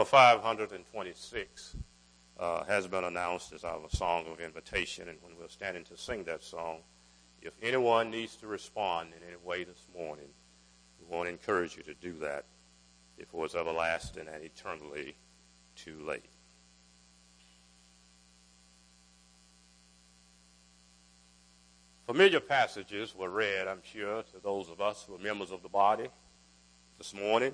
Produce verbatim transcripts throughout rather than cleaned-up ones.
five hundred twenty-six uh, has been announced as our song of invitation, and when we're standing to sing that song, if anyone needs to respond in any way this morning, we want to encourage you to do that before it's everlasting and eternally too late. Familiar passages were read, I'm sure, to those of us who are members of the body this morning.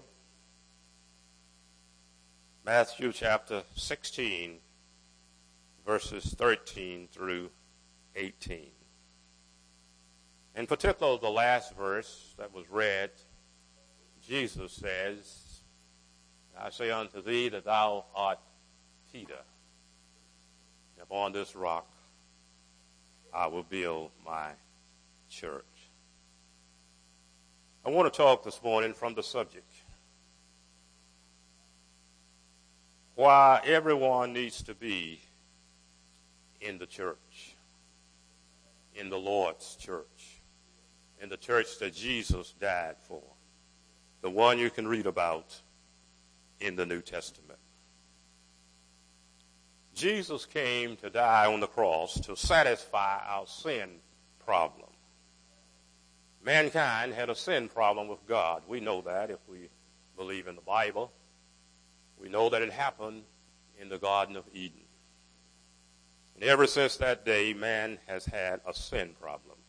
Matthew chapter sixteen, verses thirteen through eighteen. In particular, the last verse that was read, Jesus says, I say unto thee that thou art Peter, and upon this rock I will build my church. I want to talk this morning from the subject, why everyone needs to be in the church, in the Lord's church, in the church that Jesus died for, the one you can read about in the New Testament. Jesus came to die on the cross to satisfy our sin problem. Mankind had a sin problem with God. We know that if we believe in the Bible. We know that it happened in the Garden of Eden. And ever since that day, man has had a sin problem.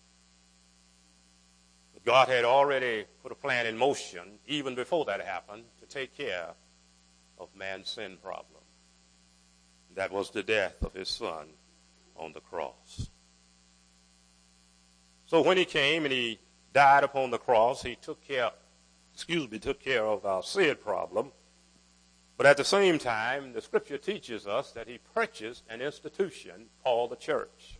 But God had already put a plan in motion, even before that happened, to take care of man's sin problem. That was the death of his son on the cross. So when he came and he died upon the cross, he took care, excuse me, took care of our sin problem. But at the same time, the scripture teaches us that he purchased an institution called the church.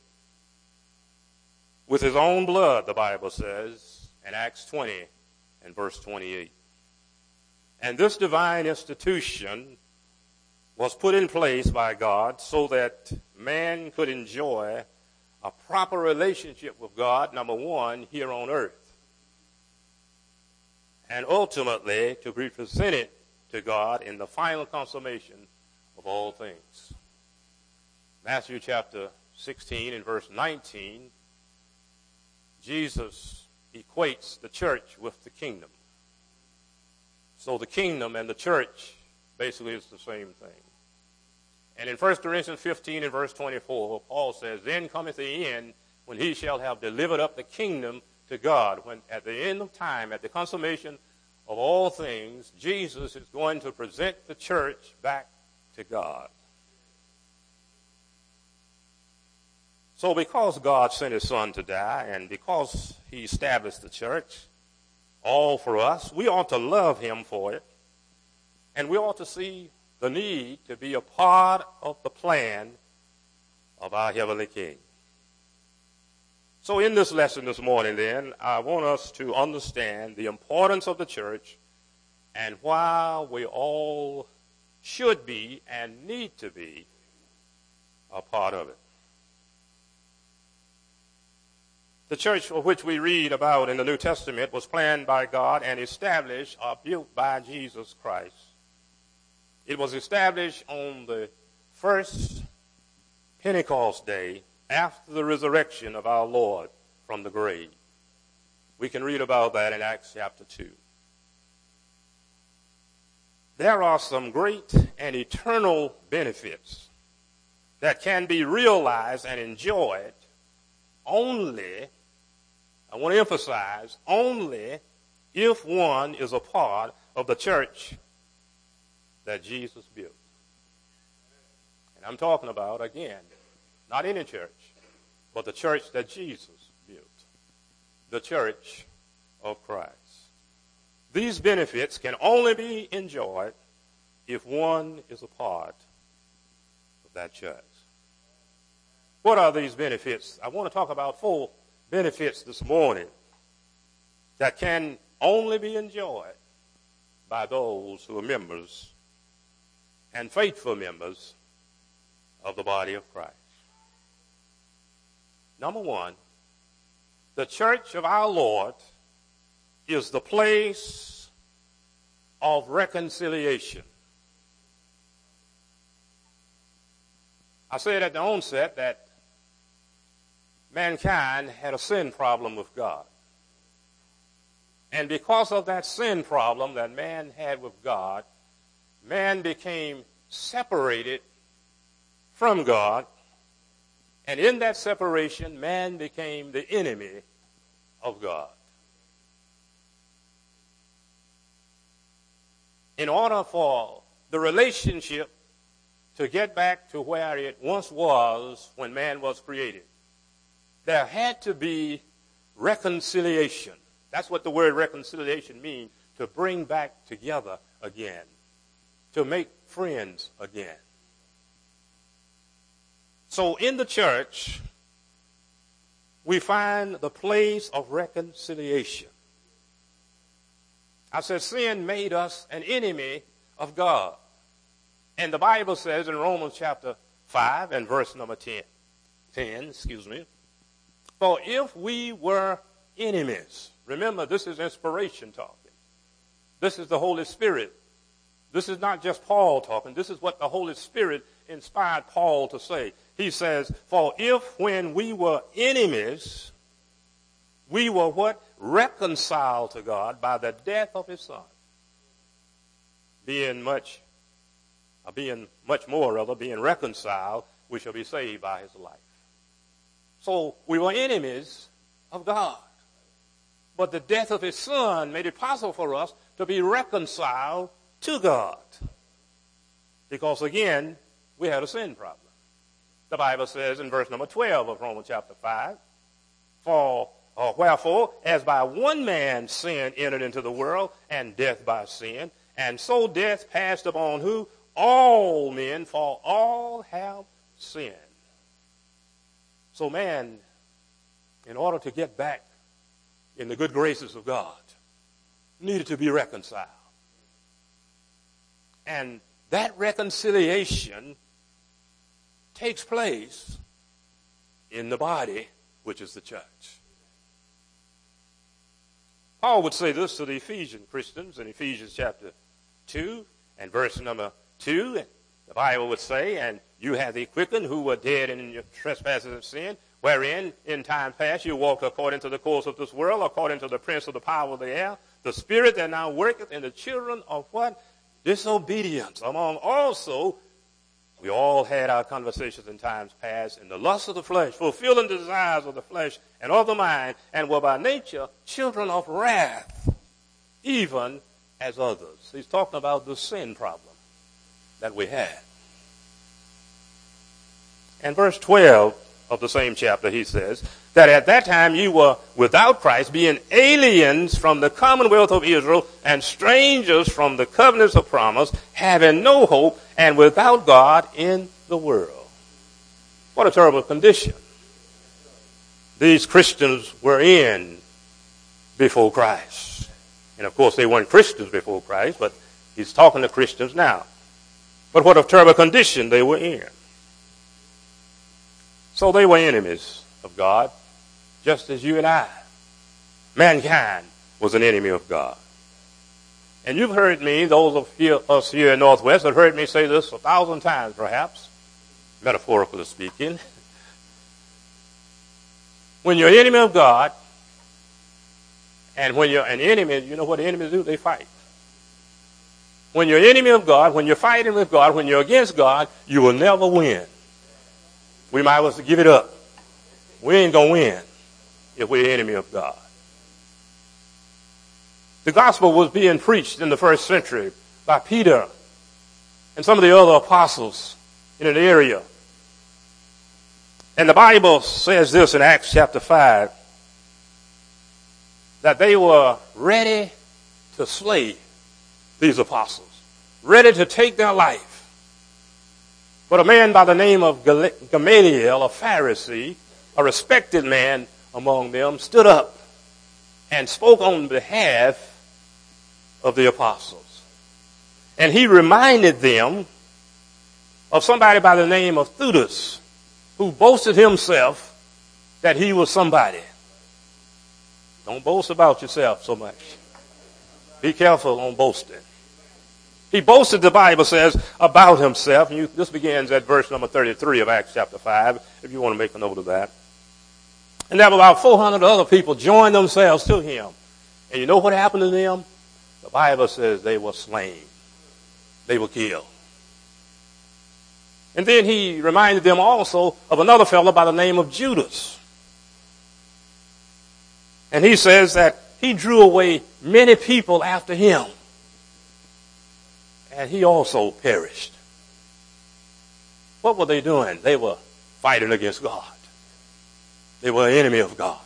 With his own blood, the Bible says, in Acts twenty and verse twenty-eight. And this divine institution was put in place by God so that man could enjoy a proper relationship with God, number one, here on earth. And ultimately to be presented to God in the final consummation of all things. Matthew chapter sixteen and verse nineteen, Jesus equates the church with the kingdom. So the kingdom and the church basically is the same thing. And in First Corinthians fifteen and verse twenty-four, Paul says, then cometh the end when he shall have delivered up the kingdom to God. When at the end of time, at the consummation of all things, Jesus is going to present the church back to God. So because God sent his son to die, and because he established the church, all for us, we ought to love him for it. And we ought to see the need to be a part of the plan of our heavenly King. So in this lesson this morning, then, I want us to understand the importance of the church and why we all should be and need to be a part of it. The church of which we read about in the New Testament was planned by God and established or built by Jesus Christ. It was established on the first Pentecost day after the resurrection of our Lord from the grave. We can read about that in Acts chapter two. There are some great and eternal benefits that can be realized and enjoyed only, I want to emphasize, only if one is a part of the church that Jesus built. And I'm talking about, again, not any church, but the church that Jesus built, the church of Christ. These benefits can only be enjoyed if one is a part of that church. What are these benefits? I want to talk about four benefits this morning that can only be enjoyed by those who are members and faithful members of the body of Christ. Number one, the church of our Lord is the place of reconciliation. I said at the onset that mankind had a sin problem with God. And because of that sin problem that man had with God, man became separated from God. And in that separation, man became the enemy of God. In order for the relationship to get back to where it once was when man was created, there had to be reconciliation. That's what the word reconciliation means, to bring back together again, to make friends again. So in the church, we find the place of reconciliation. I said sin made us an enemy of God. And the Bible says in Romans chapter five and verse number ten, ten, excuse me, for if we were enemies, remember this is inspiration talking. This is the Holy Spirit. This is not just Paul talking. This is what the Holy Spirit inspired Paul to say. He says, for if when we were enemies, we were what? Reconciled to God by the death of his son. Being much, uh, being much more rather, being reconciled, we shall be saved by his life. So we were enemies of God. But the death of his son made it possible for us to be reconciled to God. Because again, we had a sin problem. The Bible says in verse number twelve of Romans chapter five, for or wherefore, as by one man sin entered into the world, and death by sin, and so death passed upon who? All men, for all have sinned. So man, in order to get back in the good graces of God, needed to be reconciled. And that reconciliation takes place in the body, which is the church. Paul would say this to the Ephesian Christians in Ephesians chapter two and verse number two. The Bible would say, and you have they quickened who were dead in your trespasses and sin, wherein in time past you walked according to the course of this world, according to the prince of the power of the air, the spirit that now worketh in the children of what? Disobedience. Among also, we all had our conversations in times past in the lust of the flesh, fulfilling the desires of the flesh and of the mind, and were by nature children of wrath, even as others. He's talking about the sin problem that we had. And verse twelve of the same chapter, he says, that at that time you were without Christ, being aliens from the commonwealth of Israel and strangers from the covenants of promise, having no hope and without God in the world. What a terrible condition these Christians were in before Christ. And of course they weren't Christians before Christ, but he's talking to Christians now. But what a terrible condition they were in. So they were enemies of God, just as you and I. Mankind was an enemy of God. And you've heard me, those of you, us here in Northwest have heard me say this a thousand times perhaps, metaphorically speaking. When you're an enemy of God, and when you're an enemy, you know what enemies do? They fight. When you're an enemy of God, when you're fighting with God, when you're against God, you will never win. We might as well give it up. We ain't going to win if we're an enemy of God. The gospel was being preached in the first century by Peter and some of the other apostles in an area. And the Bible says this in Acts chapter five, that they were ready to slay these apostles, ready to take their life. But a man by the name of Gamaliel, a Pharisee, a respected man among them, stood up and spoke on behalf of the apostles. And he reminded them of somebody by the name of Theudas, who boasted himself that he was somebody. Don't boast about yourself so much. Be careful on boasting. He boasted, the Bible says, about himself. And you, this begins at verse number thirty-three of Acts chapter five, if you want to make a note of that. And there were about four hundred other people joined themselves to him. And you know what happened to them? The Bible says they were slain. They were killed. And then he reminded them also of another fellow by the name of Judas. And he says that he drew away many people after him. And he also perished. What were they doing? They were fighting against God. They were an enemy of God.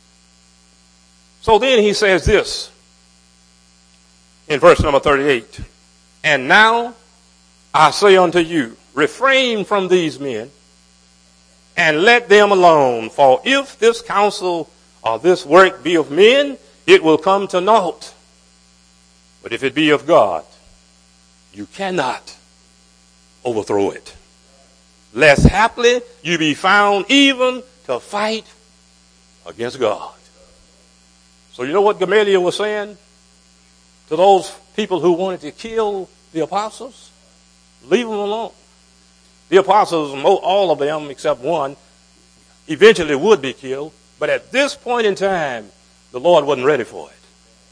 So then he says this in verse number thirty-eight. And now I say unto you, refrain from these men and let them alone. For if this counsel or this work be of men, it will come to naught. But if it be of God, you cannot overthrow it. Lest haply you be found even to fight against God. So you know what Gamaliel was saying to those people who wanted to kill the apostles? Leave them alone. The apostles, all of them except one, eventually would be killed. But at this point in time, the Lord wasn't ready for it.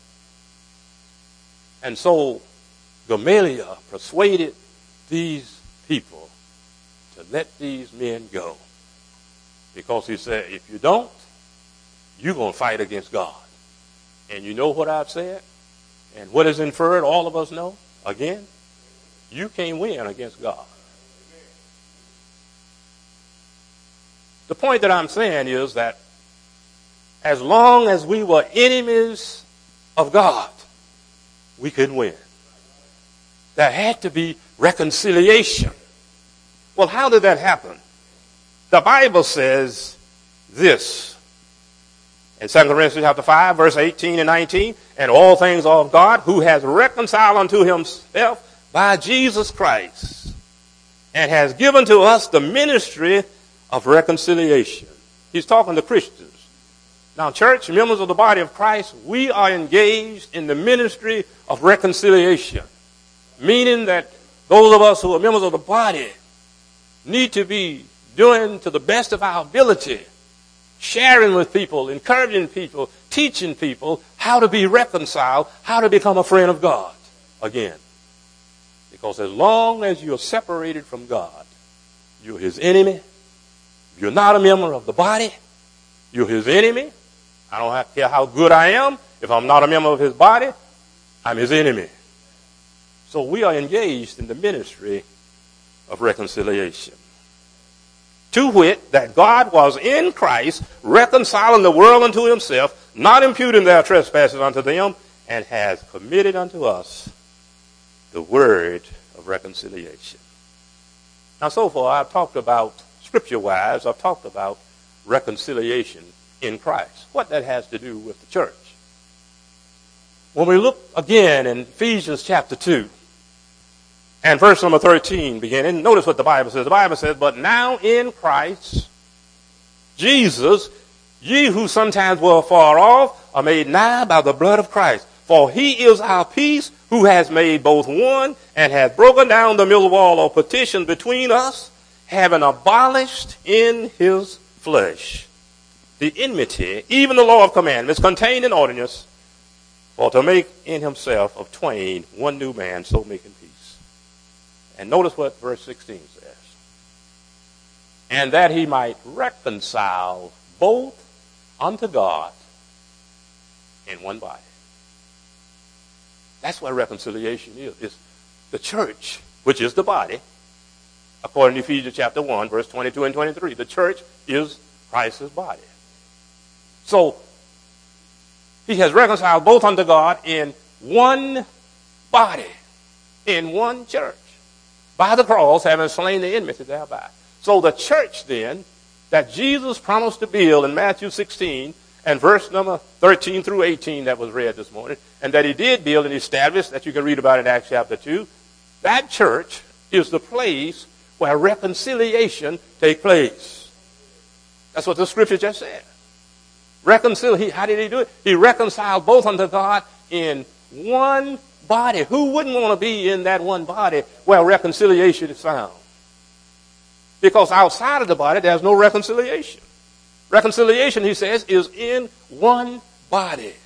And so Gamaliel persuaded these people to let these men go. Because he said, if you don't, you're going to fight against God. And you know what I've said? And what is inferred, all of us know? Again, you can't win against God. The point that I'm saying is that as long as we were enemies of God, we couldn't win. There had to be reconciliation. Well, how did that happen? The Bible says this in Second Corinthians chapter five, verse eighteen and nineteen, and all things are of God, who has reconciled unto himself by Jesus Christ, and has given to us the ministry of reconciliation. He's talking to Christians. Now, church, members of the body of Christ, we are engaged in the ministry of reconciliation, meaning that those of us who are members of the body need to be doing to the best of our ability, sharing with people, encouraging people, teaching people how to be reconciled, how to become a friend of God again. Because as long as you're separated from God, you're his enemy. You're not a member of the body. You're his enemy. I don't have to care how good I am. If I'm not a member of his body, I'm his enemy. So we are engaged in the ministry of reconciliation. To wit, that God was in Christ, reconciling the world unto himself, not imputing their trespasses unto them, and has committed unto us the word of reconciliation. Now, so far, I've talked about, scripture-wise, I've talked about reconciliation in Christ, what that has to do with the church. When we look again in Ephesians chapter two, and verse number thirteen beginning, notice what the Bible says. The Bible says, but now in Christ Jesus, ye who sometimes were far off are made nigh by the blood of Christ. For he is our peace, who has made both one, and hath broken down the middle wall of partition between us, having abolished in his flesh the enmity, even the law of commandments contained in ordinance, for to make in himself of twain one new man, so making peace. And notice what verse sixteen says. And that he might reconcile both unto God in one body. That's what reconciliation is. It's the church, which is the body, according to Ephesians chapter one, verse twenty-two and twenty-three. The church is Christ's body. So, he has reconciled both unto God in one body, in one church, by the cross, having slain the enmity thereby. So the church then, that Jesus promised to build in Matthew sixteen, and verse number thirteen through eighteen that was read this morning, and that he did build and establish, that you can read about in Acts chapter two, that church is the place where reconciliation takes place. That's what the scripture just said. Reconcile, he, how did he do it? He reconciled both unto God in one body. Who wouldn't want to be in that one body where reconciliation is found? Because outside of the body, there's no reconciliation. Reconciliation, he says, is in one body.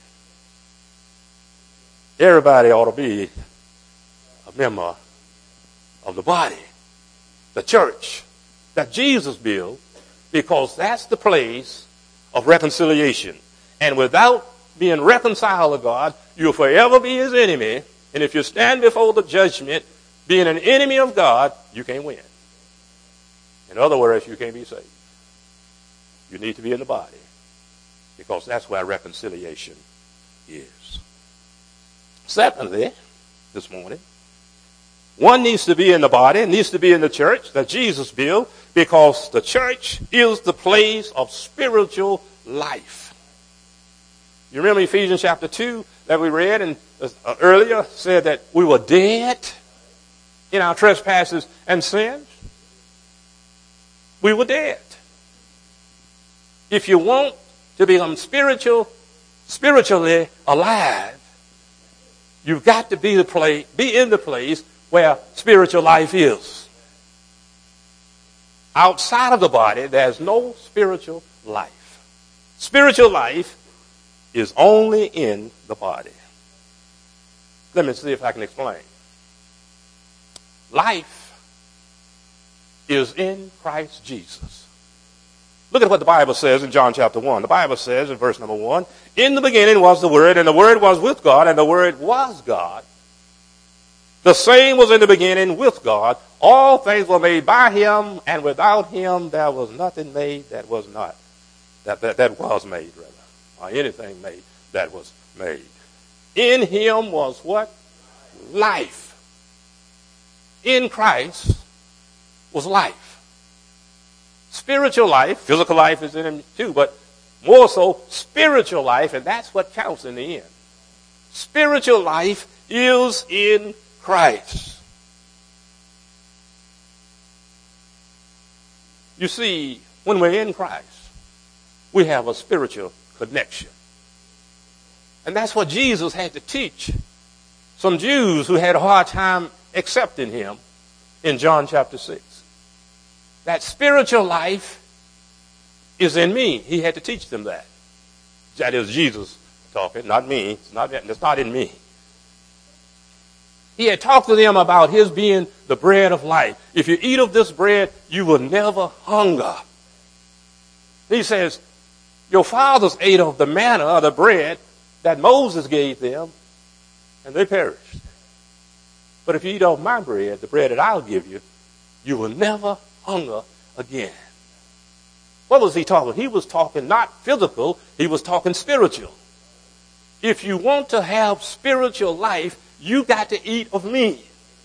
Everybody ought to be a member of the body, the church that Jesus built, because that's the place of reconciliation. And without being reconciled to God, you'll forever be his enemy. And if you stand before the judgment being an enemy of God, you can't win. In other words, you can't be saved. You need to be in the body, because that's where reconciliation is. Secondly, this morning, one needs to be in the body, needs to be in the church that Jesus built, because the church is the place of spiritual life. You remember Ephesians chapter two that we read and uh, earlier said that we were dead in our trespasses and sins? We were dead. If you want to become spiritual, spiritually alive, you've got to be the place, be in the place where spiritual life is. Outside of the body, there's no spiritual life. Spiritual life is only in the body. Let me see if I can explain. Life is in Christ Jesus. Look at what the Bible says in John chapter one. The Bible says in verse number one, in the beginning was the Word, and the Word was with God, and the Word was God. The same was in the beginning with God. All things were made by him, and without him there was nothing made that was not, that, that, that was made, rather, or anything made that was made. In him was what? Life. In Christ was life. Spiritual life, physical life is in him too, but more so spiritual life, and that's what counts in the end. Spiritual life is in Christ. You see, when we're in Christ, we have a spiritual connection. And that's what Jesus had to teach some Jews who had a hard time accepting him in John chapter six. That spiritual life is in me. He had to teach them that. That is Jesus talking, not me. It's not, it's not in me. He had talked to them about his being the bread of life. If you eat of this bread, you will never hunger. He says, your fathers ate of the manna, or the bread, that Moses gave them, and they perished. But if you eat of my bread, the bread that I'll give you, you will never hunger again. What was he talking? He was talking not physical, he was talking spiritual. If you want to have spiritual life, you got to eat of me.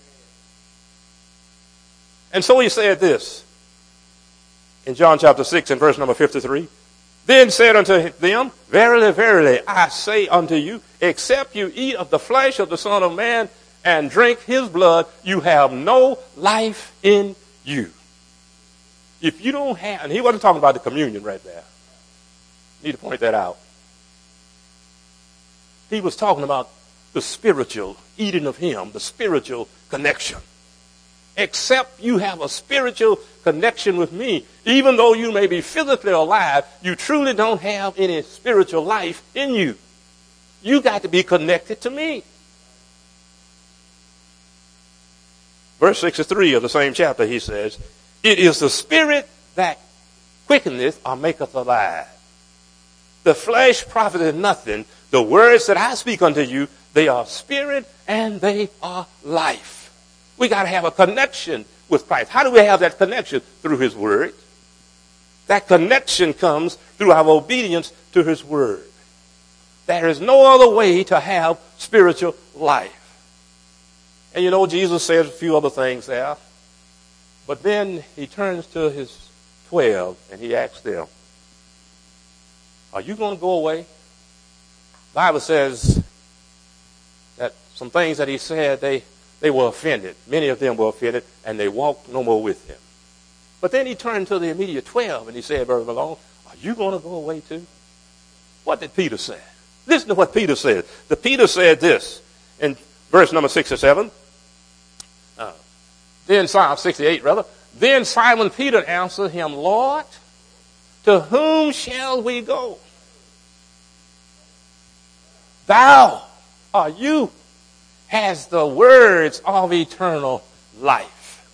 And so he said this in John chapter six and verse number fifty-three. Then said unto them, verily, verily, I say unto you, except you eat of the flesh of the Son of Man and drink his blood, you have no life in you. If you don't have, and he wasn't talking about the communion right there. Need to point that out. He was talking about the spiritual eating of him, the spiritual connection. Except you have a spiritual connection with me, even though you may be physically alive, you truly don't have any spiritual life in you. You got to be connected to me. Verse sixty-three of the same chapter, he says, it is the spirit that quickeneth or maketh alive. The flesh profiteth nothing. The words that I speak unto you, they are spirit and they are life. We got to have a connection with Christ. How do we have that connection? Through his word. That connection comes through our obedience to his word. There is no other way to have spiritual life. And you know, Jesus says a few other things there. But then he turns to his twelve and he asks them, are you going to go away? The Bible says that some things that he said, they, they were offended. Many of them were offended, and they walked no more with him. But then he turned to the immediate twelve and he said, Brother Malone, are you going to go away too? What did Peter say? Listen to what Peter said. The Peter said this in verse number sixty-seven. Uh, then Psalm sixty-eight, rather. Then Simon Peter answered him, Lord, to whom shall we go? Thou, or you, has the words of eternal life.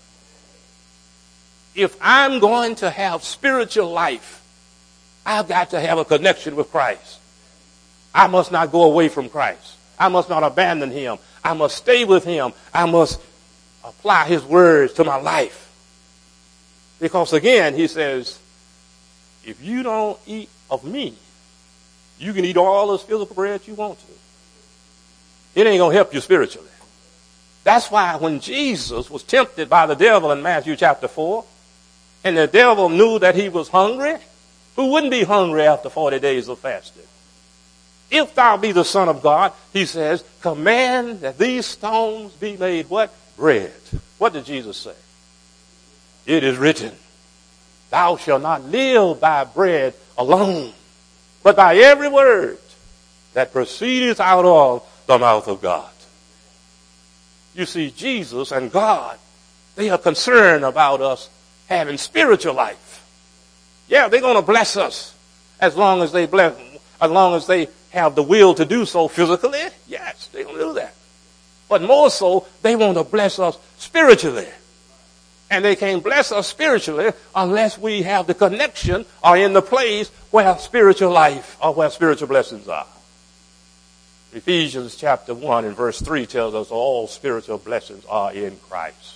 If I'm going to have spiritual life, I've got to have a connection with Christ. I must not go away from Christ. I must not abandon him. I must stay with him. I must apply his words to my life. Because again, he says, if you don't eat of me, you can eat all this physical bread you want to. It ain't going to help you spiritually. That's why when Jesus was tempted by the devil in Matthew chapter four, and the devil knew that he was hungry, who wouldn't be hungry after forty days of fasting? If thou be the Son of God, he says, command that these stones be made what? Bread. What did Jesus say? It is written, thou shalt not live by bread alone, but by every word that proceedeth out of the mouth of God. You see, Jesus and God, they are concerned about us having spiritual life. Yeah, they're going to bless us as long as they bless, as long as they have the will to do so physically. Yes, they're going to do that. But more so, they want to bless us spiritually. And they can't bless us spiritually unless we have the connection or in the place where spiritual life or where spiritual blessings are. Ephesians chapter one and verse three tells us all spiritual blessings are in Christ.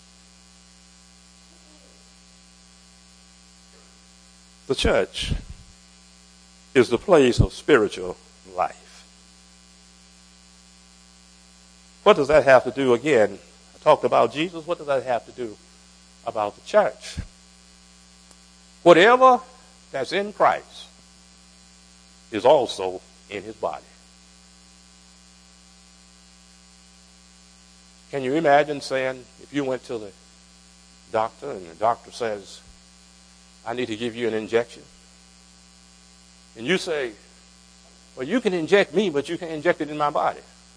The church is the place of spiritual life. What does that have to do, again, I talked about Jesus, what does that have to do about the church? Whatever that's in Christ is also in his body. Can you imagine saying, if you went to the doctor and the doctor says, I need to give you an injection. And you say, well, you can inject me, but you can't inject it in my body.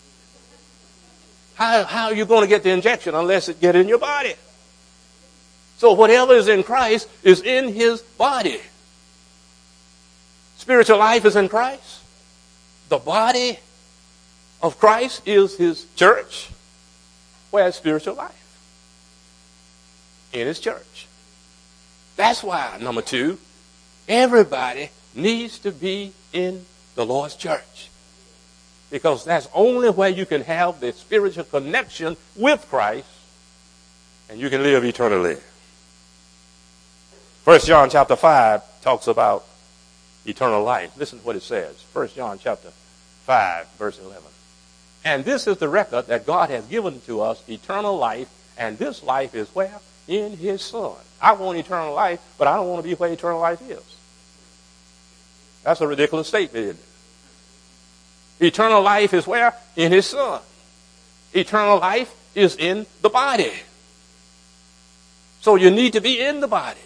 How, how are you going to get the injection unless it get in your body? So whatever is in Christ is in his body. Spiritual life is in Christ. The body of Christ is his church. Where's spiritual life? In his church. That's why, number two, everybody needs to be in the Lord's church. Because that's only where you can have the spiritual connection with Christ and you can live eternally. First John chapter five talks about eternal life. Listen to what it says. First John chapter five, verse eleven. And this is the record that God has given to us, eternal life, and this life is where? In his Son. I want eternal life, but I don't want to be where eternal life is. That's a ridiculous statement, isn't it? Eternal life is where? In his Son. Eternal life is in the body. So you need to be in the body.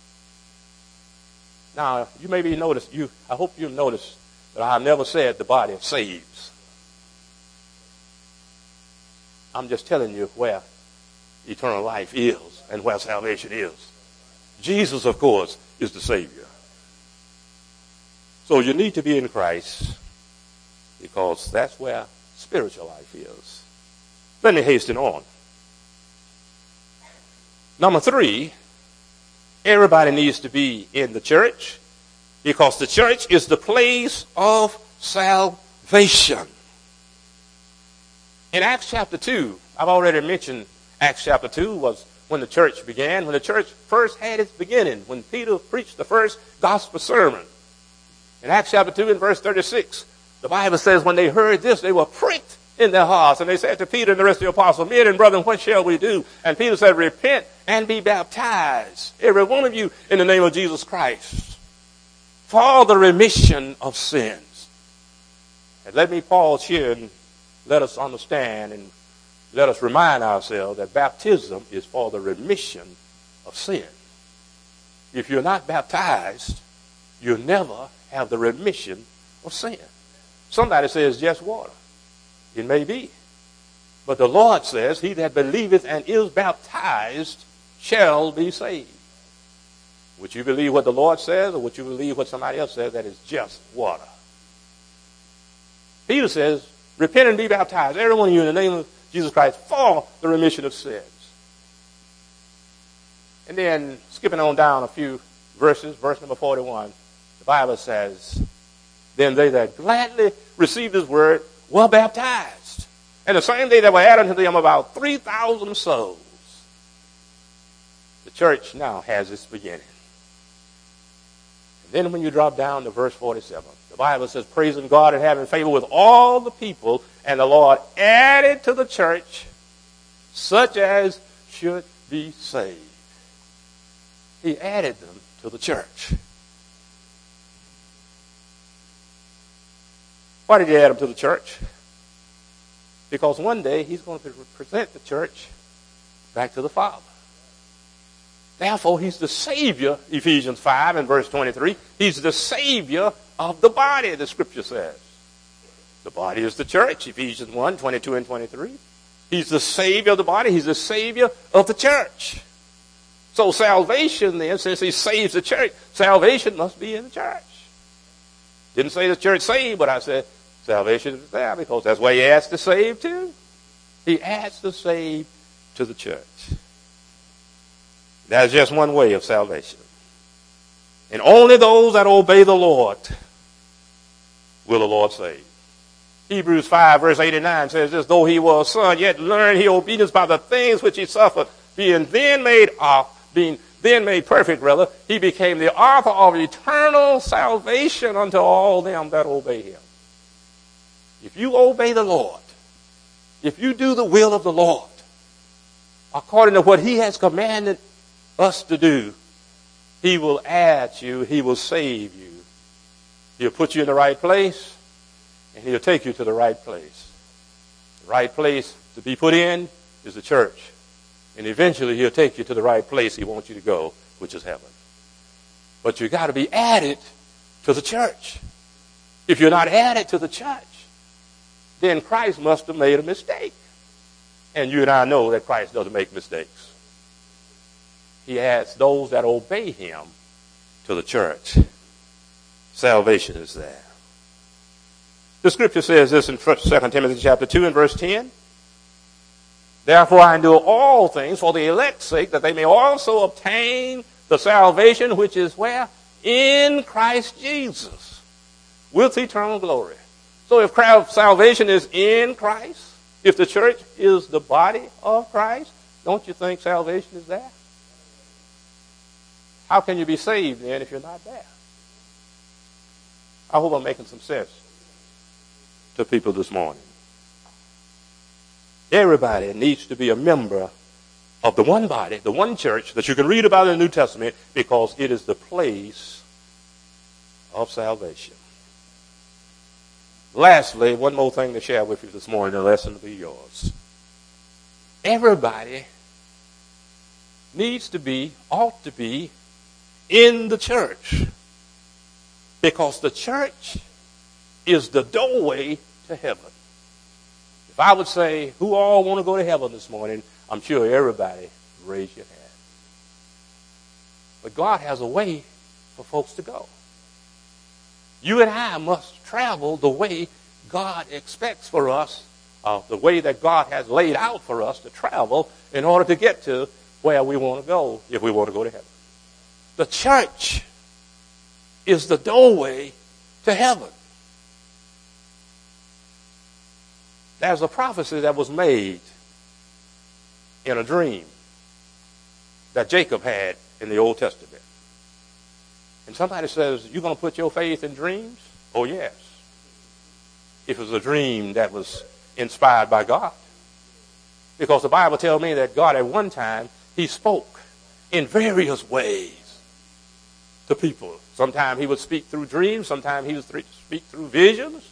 Now, you maybe notice, you, I hope you notice that I've never said the body saves. I'm just telling you where eternal life is and where salvation is. Jesus, of course, is the Savior. So you need to be in Christ because that's where spiritual life is. Let me hasten on. Number three, everybody needs to be in the church because the church is the place of salvation. In Acts chapter two, I've already mentioned Acts chapter two was when the church began, when the church first had its beginning, when Peter preached the first gospel sermon. In Acts chapter two and verse thirty-six, the Bible says when they heard this, they were pricked in their hearts. And they said to Peter and the rest of the apostles, men and brethren, what shall we do? And Peter said, repent and be baptized, every one of you, in the name of Jesus Christ, for the remission of sins. And let me pause here and let us understand and let us remind ourselves that baptism is for the remission of sin. If you're not baptized, you'll never have the remission of sin. Somebody says just water. It may be. But the Lord says, he that believeth and is baptized shall be saved. Would you believe what the Lord says, or would you believe what somebody else says that is just water? Peter says, repent and be baptized, every one of you, in the name of Jesus Christ, for the remission of sins. And then, skipping on down a few verses, verse number forty-one, the Bible says, then they that gladly received his word were baptized. And the same day there were added unto them about three thousand souls. The church now has its beginning. And then when you drop down to verse forty-seven, the Bible says, praising God and having favor with all the people, and the Lord added to the church such as should be saved. He added them to the church. Why did he add them to the church? Because one day he's going to present the church back to the Father. Therefore, he's the Savior, Ephesians five and verse twenty-three. He's the Savior of the body, the Scripture says. The body is the church, Ephesians one, twenty-two and twenty-three. He's the Savior of the body. He's the Savior of the church. So salvation then, since he saves the church, salvation must be in the church. Didn't say the church saved, but I said salvation is there because that's why he adds to save too. He adds to save to the church. That's just one way of salvation. And only those that obey the Lord will the Lord save. Hebrews five verse eight and nine says this, though he was a son, yet learned he obedience by the things which he suffered, being then made off, being then made perfect rather, he became the author of eternal salvation unto all them that obey him. If you obey the Lord, if you do the will of the Lord, according to what he has commanded us to do, he will add you, he will save you. He'll put you in the right place, and he'll take you to the right place. The right place to be put in is the church. And eventually he'll take you to the right place he wants you to go, which is heaven. But you got to be added to the church. If you're not added to the church, then Christ must have made a mistake. And you and I know that Christ doesn't make mistakes. He adds those that obey him to the church. Salvation is there. The scripture says this in Second Timothy chapter two and verse ten. Therefore I endure all things for the elect's sake, that they may also obtain the salvation which is where? In Christ Jesus, with eternal glory. So if salvation is in Christ, if the church is the body of Christ, don't you think salvation is there? How can you be saved then if you're not there? I hope I'm making some sense to people this morning. Everybody needs to be a member of the one body, the one church that you can read about in the New Testament, because it is the place of salvation. Lastly, one more thing to share with you this morning, the lesson will be yours. Everybody needs to be, ought to be, in the church, because the church is the doorway to heaven. If I would say, who all want to go to heaven this morning, I'm sure everybody would raise your hand. But God has a way for folks to go. You and I must travel the way God expects for us, uh, the way that God has laid out for us to travel in order to get to where we want to go if we want to go to heaven. The church is the doorway to heaven. There's a prophecy that was made in a dream that Jacob had in the Old Testament. And somebody says, you're going to put your faith in dreams? Oh, yes. If it was a dream that was inspired by God. Because the Bible tells me that God at one time, he spoke in various ways to people. Sometimes he would speak through dreams. Sometimes he would speak through visions.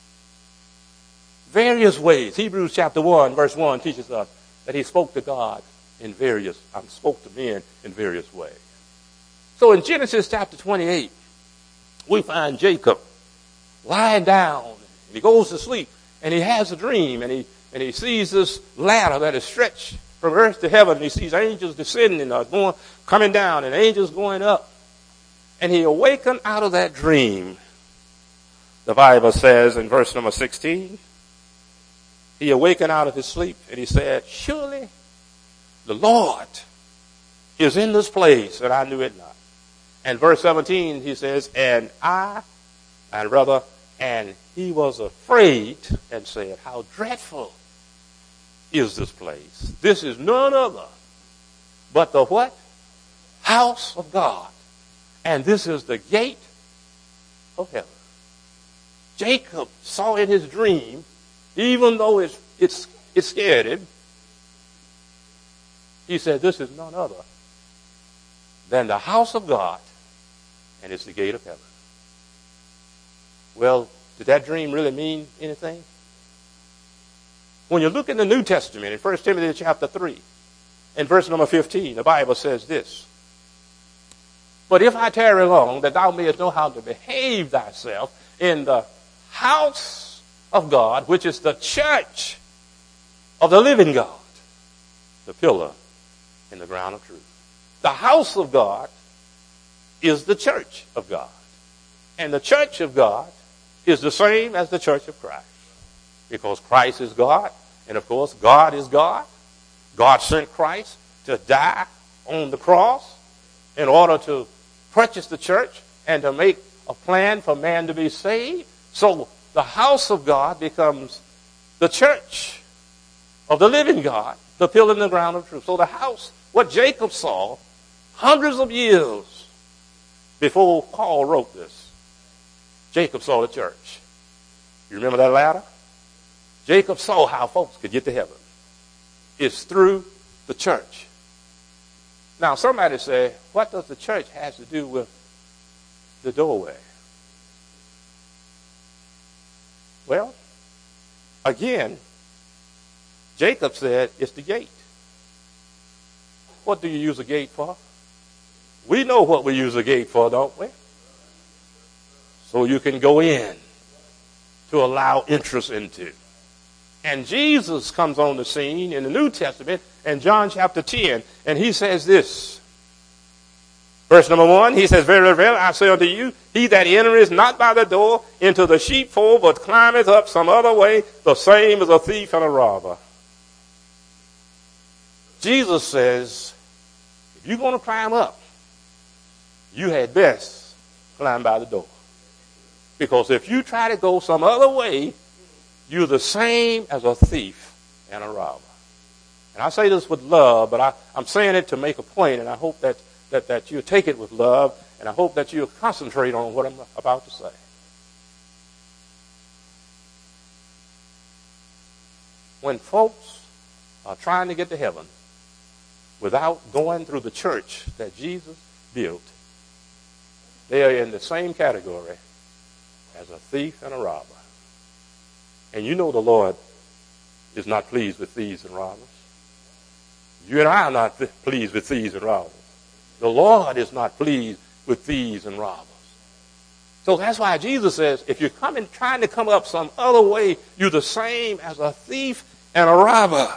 Various ways. Hebrews chapter one, verse one teaches us that he spoke to God in various, I um, spoke to men in various ways. So in Genesis chapter twenty-eight, we find Jacob lying down, and he goes to sleep, and he has a dream, and he and he sees this ladder that is stretched from earth to heaven. And he sees angels descending or going, coming down, and angels going up. And he awakened out of that dream. The Bible says in verse number sixteen, he awakened out of his sleep and he said, surely the Lord is in this place, and I knew it not. And verse seventeen, he says, and I, and rather, and he was afraid and said, how dreadful is this place? This is none other but the what? House of God. And this is the gate of heaven. Jacob saw in his dream, even though it's, it's, it scared him, he said, this is none other than the house of God, and it's the gate of heaven. Well, did that dream really mean anything? When you look in the New Testament, in First Timothy chapter three, in verse number fifteen, the Bible says this, but if I tarry long, that thou mayest know how to behave thyself in the house of God, which is the church of the living God, the pillar in the ground of truth. The house of God is the church of God. And the church of God is the same as the church of Christ. Because Christ is God, and of course God is God. God sent Christ to die on the cross in order to purchase the church and to make a plan for man to be saved. So the house of God becomes the church of the living God, the pillar in the ground of truth. So the house, what Jacob saw hundreds of years before Paul wrote this, Jacob saw the church. You remember that ladder? Jacob saw how folks could get to heaven. It's through the church. Now, somebody say, what does the church have to do with the doorway? Well, again, Jacob said it's the gate. What do you use a gate for? We know what we use a gate for, don't we? So you can go in to allow entrance into. And Jesus comes on the scene in the New Testament in John chapter ten, and he says this. Verse number one, he says, verily, verily, I say unto you, he that entereth not by the door into the sheepfold, but climbeth up some other way, the same is a thief and a robber. Jesus says, if you're going to climb up, you had best climb by the door. Because if you try to go some other way, you're the same as a thief and a robber. And I say this with love, but I, I'm saying it to make a point, and I hope that, that, that you take it with love, and I hope that you'll concentrate on what I'm about to say. When folks are trying to get to heaven without going through the church that Jesus built, they are in the same category as a thief and a robber. And you know the Lord is not pleased with thieves and robbers. You and I are not th- pleased with thieves and robbers. The Lord is not pleased with thieves and robbers. So that's why Jesus says, if you're coming, trying to come up some other way, you're the same as a thief and a robber.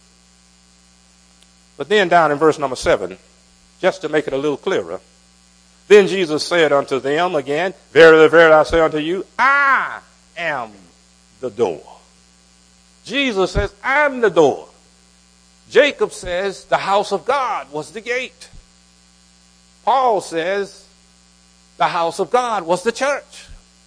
But then down in verse number seven, just to make it a little clearer, then Jesus said unto them again, verily, verily, I say unto you, I am the door. Jesus says, I'm the door. Jacob says the house of God was the gate. Paul says the house of God was the church.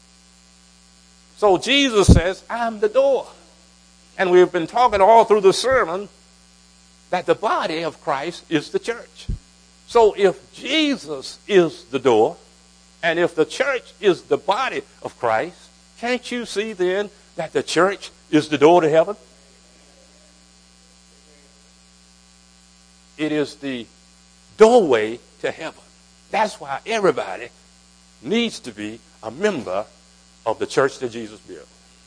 So Jesus says, I'm the door. And we've been talking all through the sermon that the body of Christ is the church. So if Jesus is the door, and if the church is the body of Christ, can't you see then that the church is the door to heaven? It is the doorway to heaven. That's why everybody needs to be a member of the church that Jesus built.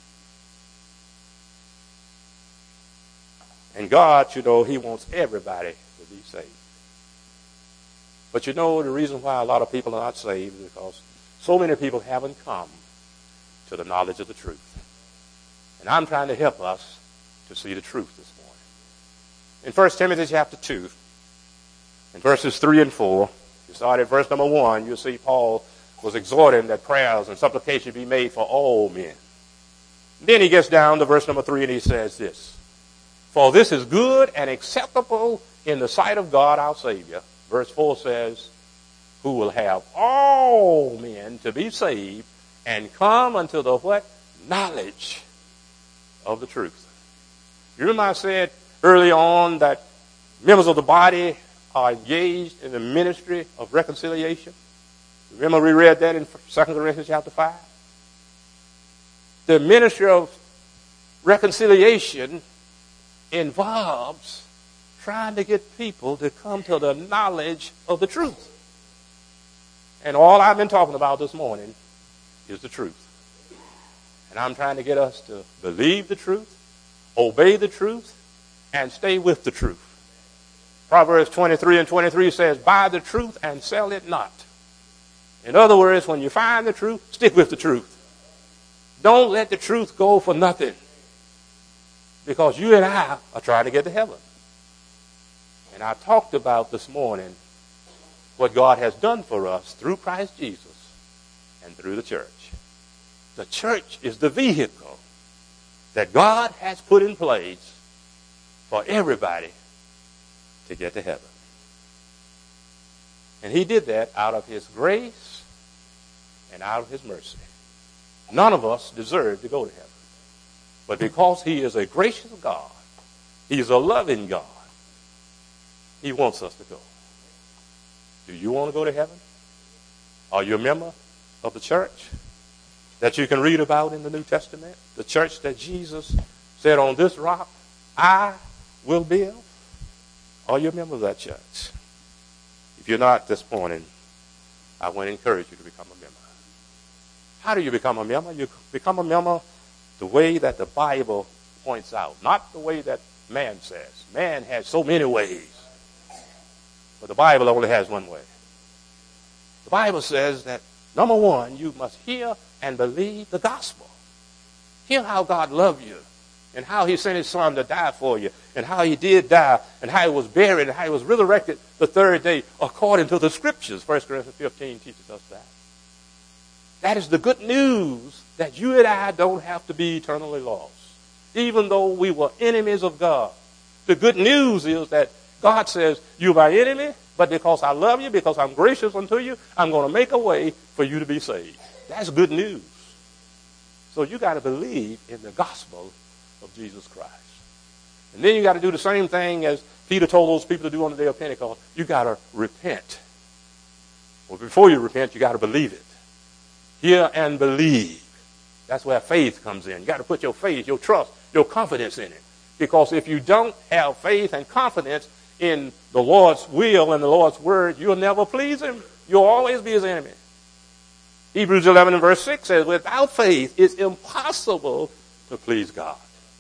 And God, you know, he wants everybody to be saved. But you know, the reason why a lot of people are not saved is because so many people haven't come to the knowledge of the truth. And I'm trying to help us to see the truth this morning. In First Timothy chapter two, in verses three and four, you start at verse number one, you'll see Paul was exhorting that prayers and supplication be made for all men. Then he gets down to verse number three and he says this, for this is good and acceptable in the sight of God our Savior. Verse four says, who will have all men to be saved and come unto the what? Knowledge of the truth. You remember I said early on that members of the body are engaged in the ministry of reconciliation? Remember we read that in Second Corinthians chapter five? The ministry of reconciliation involves trying to get people to come to the knowledge of the truth. And all I've been talking about this morning is the truth. And I'm trying to get us to believe the truth, obey the truth, and stay with the truth. Proverbs twenty-three and twenty-three says, buy the truth and sell it not. In other words, when you find the truth, stick with the truth. Don't let the truth go for nothing. Because you and I are trying to get to heaven. And I talked about this morning what God has done for us through Christ Jesus and through the church. The church is the vehicle that God has put in place for everybody to get to heaven. And he did that out of his grace and out of his mercy. None of us deserve to go to heaven. But because he is a gracious God, he's a loving God, he wants us to go. Do you want to go to heaven? Are you a member of the church that you can read about in the New Testament? The church that Jesus said, on this rock I will build? Are you a member of that church? If you're not this morning, I want to encourage you to become a member. How do you become a member? You become a member the way that the Bible points out, not the way that man says. Man has so many ways, but the Bible only has one way. The Bible says that, number one, you must hear and believe the gospel. Hear how God loved you, and how he sent his son to die for you, and how he did die, and how he was buried, and how he was resurrected the third day according to the scriptures. First Corinthians fifteen teaches us that. That is the good news that you and I don't have to be eternally lost, even though we were enemies of God. The good news is that God says, you're my enemy, but because I love you, because I'm gracious unto you, I'm going to make a way for you to be saved. That's good news. So you got to believe in the gospel of Jesus Christ. And then you got to do the same thing as Peter told those people to do on the day of Pentecost. You got to repent. Well, before you repent, you got to believe it. Hear and believe. That's where faith comes in. You got to put your faith, your trust, your confidence in it. Because if you don't have faith and confidence in the Lord's will and the Lord's word, you'll never please him. You'll always be his enemy. Hebrews eleven and verse six says, without faith, it's impossible to please God.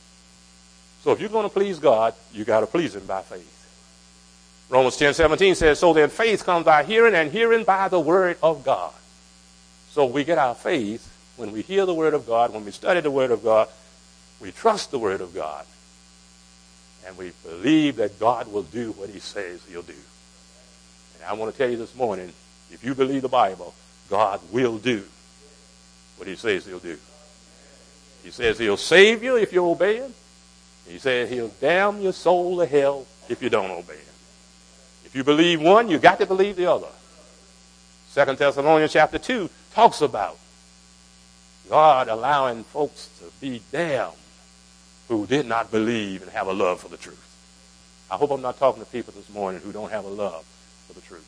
So if you're going to please God, you got to please him by faith. Romans ten seventeen says, so then faith comes by hearing, and hearing by the word of God. So we get our faith when we hear the word of God, when we study the word of God, we trust the word of God, and we believe that God will do what he says he'll do. And I want to tell you this morning, if you believe the Bible, God will do what he says he'll do. He says he'll save you if you obey him. He says he'll damn your soul to hell if you don't obey him. If you believe one, you got to believe the other. Second Thessalonians chapter two talks about God allowing folks to be damned who did not believe and have a love for the truth. I hope I'm not talking to people this morning who don't have a love for the truth.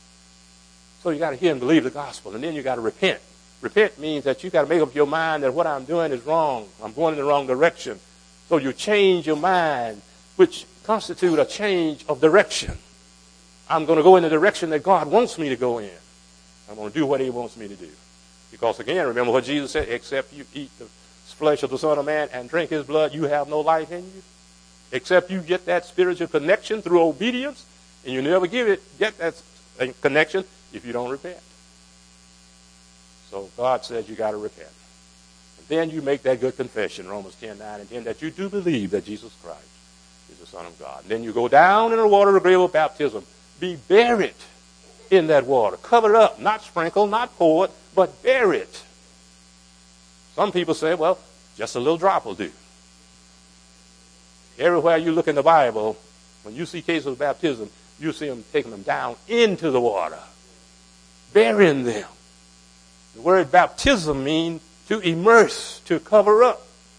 So you got to hear and believe the gospel, and then you got to repent. Repent means that you got to make up your mind that what I'm doing is wrong. I'm going in the wrong direction. So you change your mind, which constitutes a change of direction. I'm going to go in the direction that God wants me to go in. I'm going to do what he wants me to do. Because again, remember what Jesus said, except you eat the flesh of the Son of Man and drink his blood, you have no life in you. Except you get that spiritual connection through obedience, and you never give it, get that connection if you don't repent. So God says you got to repent. Then you make that good confession, Romans ten, nine and ten, that you do believe that Jesus Christ is the Son of God. And then you go down in the water of the grave of baptism. Be buried in that water. Covered up, not sprinkled, not poured, but buried. Some people say, well, just a little drop will do. Everywhere you look in the Bible, when you see cases of baptism, you see them taking them down into the water, burying them. The word baptism means to immerse, to cover up.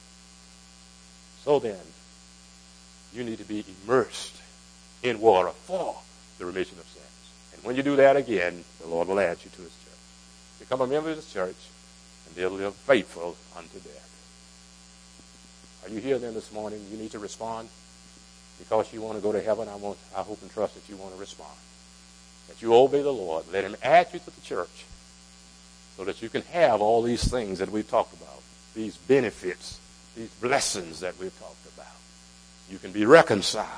So then, you need to be immersed in water for the remission of sins. And when you do that again, the Lord will add you to his church. Become a member of his church, and they'll live faithful unto death. Are you here then this morning? You need to respond. Because you want to go to heaven, I want, I hope and trust that you want to respond. That you obey the Lord. Let him add you to the church so that you can have all these things that we've talked about, these benefits, these blessings that we've talked about. You can be reconciled.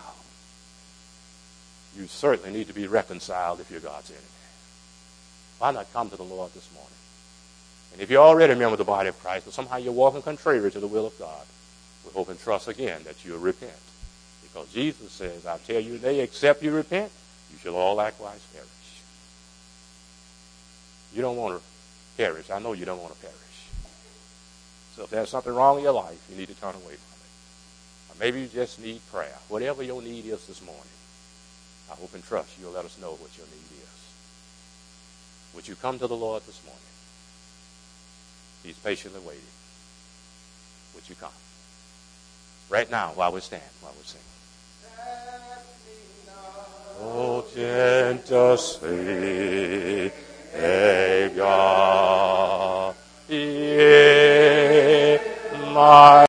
You certainly need to be reconciled if you're God's enemy. Why not come to the Lord this morning? And if you're already a member of the body of Christ, but somehow you're walking contrary to the will of God, we hope and trust again that you'll repent. Because Jesus says, I tell you today, except you repent, you shall all likewise perish. You don't want to perish. I know you don't want to perish. So if there's something wrong in your life, you need to turn away from it. Or maybe you just need prayer. Whatever your need is this morning, I hope and trust you'll let us know what your need is. Would you come to the Lord this morning? He's patiently waiting. Would you come? Right now, while we stand, while we sing. Oh, gentle Savior, hear my